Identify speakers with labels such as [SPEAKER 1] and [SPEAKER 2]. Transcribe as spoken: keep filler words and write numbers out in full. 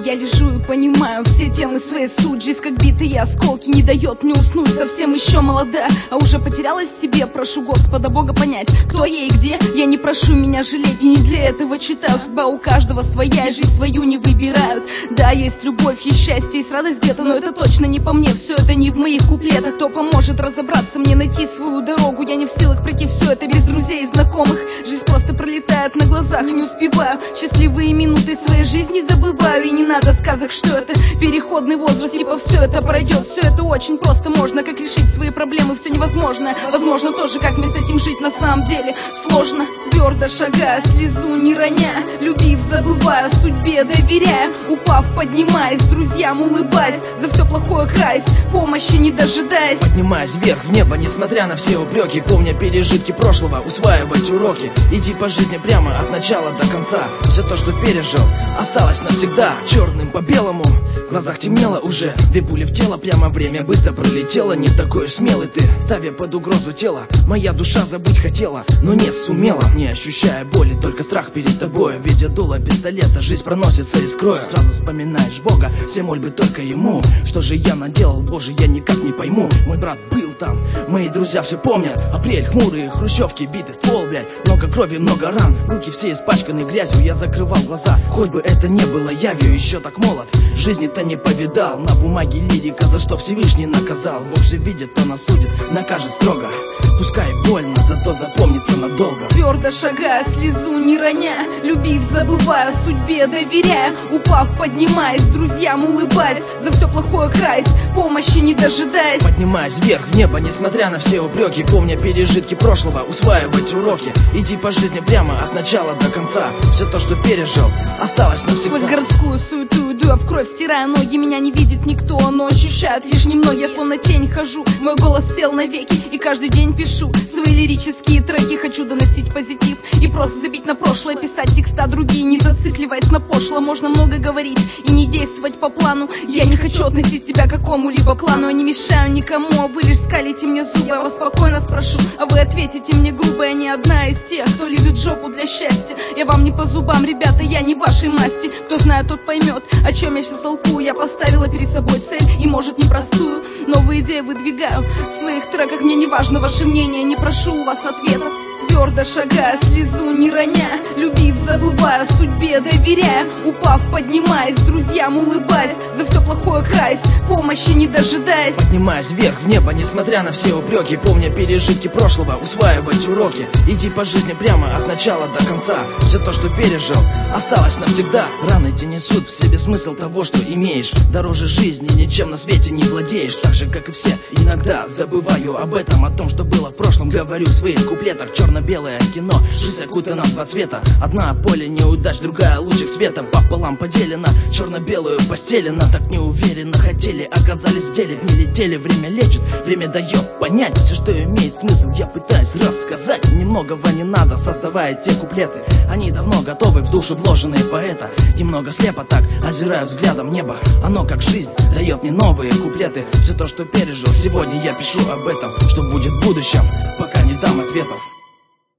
[SPEAKER 1] я лежу и понимаю все темы своей суть. Жизнь как битые осколки не дает мне уснуть. Совсем еще молода, а уже потерялась в себе. Прошу Господа Бога понять, кто я и где. Я не прошу меня жалеть, и не для этого читаю. Судьба у каждого своя, и жизнь свою не выбирают. Да, есть любовь, есть счастье, есть радость где-то, но это точно не по мне. Все это не в моих куплетах. Кто поможет разобраться мне, найти свою дорогу? Я не в силах пройти все это без друзей и знакомых. Жизнь просто пролетает на глазах, не успеваю. Счастливые минуты своей жизни забываю. И не надо сказок, что это переходный возраст. Типа все это пройдет, все это очень просто. Можно как решить свои проблемы, все невозможно. Возможно тоже, как мне с этим жить на самом деле сложно. Твердо шагая, слезу не роня, любив, забывая, судьбе доверяя. Упав, поднимаясь, друзьям улыбаясь, за все плохое каясь, помощи не дожидаясь.
[SPEAKER 2] Поднимаясь вверх в небо, несмотря на все упреки, помня пережитки прошлого, усваивать уроки. Иди по жизни прямо от начала до конца. Все то, что пережил, осталось навсегда. Черным по белому, в глазах темнело уже. Две пули в тело, прямо время быстро пролетело. Не такой уж смелый ты, ставя под угрозу тело. Моя душа забыть хотела, но не сумела. Не ощущая боли, только страх перед тобой. Видя дуло пистолета, жизнь проносится искрой. Сразу вспоминаешь Бога, все мольбы только Ему. Что же я наделал, Боже, я никак не пойму. Мой брат был там, мои друзья все помнят. Апрель, хмурые хрущевки, битый ствол, блядь. Много крови, много ран, руки все испачканы грязью. Я закрывал глаза, хоть бы это не было явью. Еще так молод, жизни-то не повидал. На бумаге лирика, за что Всевышний наказал. Бог же видит, он нас судит, накажет строго. Пускай больно, зато запомнится надолго.
[SPEAKER 1] Твердо шагая, слезу не роня, любив, забывая, судьбе доверяя. Упав, поднимаясь, друзьям улыбаясь, за все плохое каясь, помощи не дожидаясь.
[SPEAKER 2] Поднимаясь вверх в небо, несмотря на все упреки, помня пережитки прошлого, усваивать уроки. Иди по жизни прямо от начала до конца. Все то, что пережил, осталось навсегда.
[SPEAKER 1] Сквозь городскую суету иду я в кровь, стирая ноги. Меня не видит никто, но ощущают лишь немного. Я словно тень хожу, мой голос сел навеки, и каждый день пишу свои лирические треки. Хочу доносить позитив и просто забить на прошлое, писать текста другие, не зацикливаясь на пошло. Можно много говорить и не действовать по плану. Я не хочу относить себя к какому-либо клану. Я не мешаю никому, а вы лишь скалите мне зубы. Я вас спокойно спрошу, а вы ответите мне грубо. Я не одна из тех, кто лежит жопу для счастья. Я вам не по зубам, ребята, я не вашей масти. Кто знает, тот поймет, о чем я сейчас толкую. Я поставила перед собой цель, и может непростую. Новые идеи выдвигаю в своих треках. Мне не важно ваше мнение, не прошу у вас ответов. Твердо шагая, слезу не роня, любив, забывая, судьбе доверяя. Упав, поднимаясь, друзьям улыбаясь, за все плохое каясь, помощи не дожидаясь.
[SPEAKER 2] Поднимаясь вверх в небо, несмотря на все упреки, помня пережитки прошлого, усваивать уроки. Иди по жизни прямо от начала до конца. Все то, что пережил, осталось навсегда. Раны те несут в себе смысл того, что имеешь. Дороже жизни ничем на свете не владеешь. Так же, как и все, иногда забываю об этом, о том, что было в прошлом. Говорю в своих куплетах, черно-белое кино, жизнь окутана в два цвета. Одна поле неудач, другая лучик света. Пополам поделена, черно-белую постелена. Так неуверенно хотели, оказались в деле. Дни летели, время лечит, время дает понять. Все, что имеет смысл, я пытаюсь рассказать. Немногого не надо, создавая те куплеты. Они давно готовы, в душу вложенные поэта. Немного слепо так, озираю взглядом небо. Оно, как жизнь, дает мне новые куплеты. Все то, что пережил сегодня, я пишу об этом. Что будет в будущем, пока не дам ответов.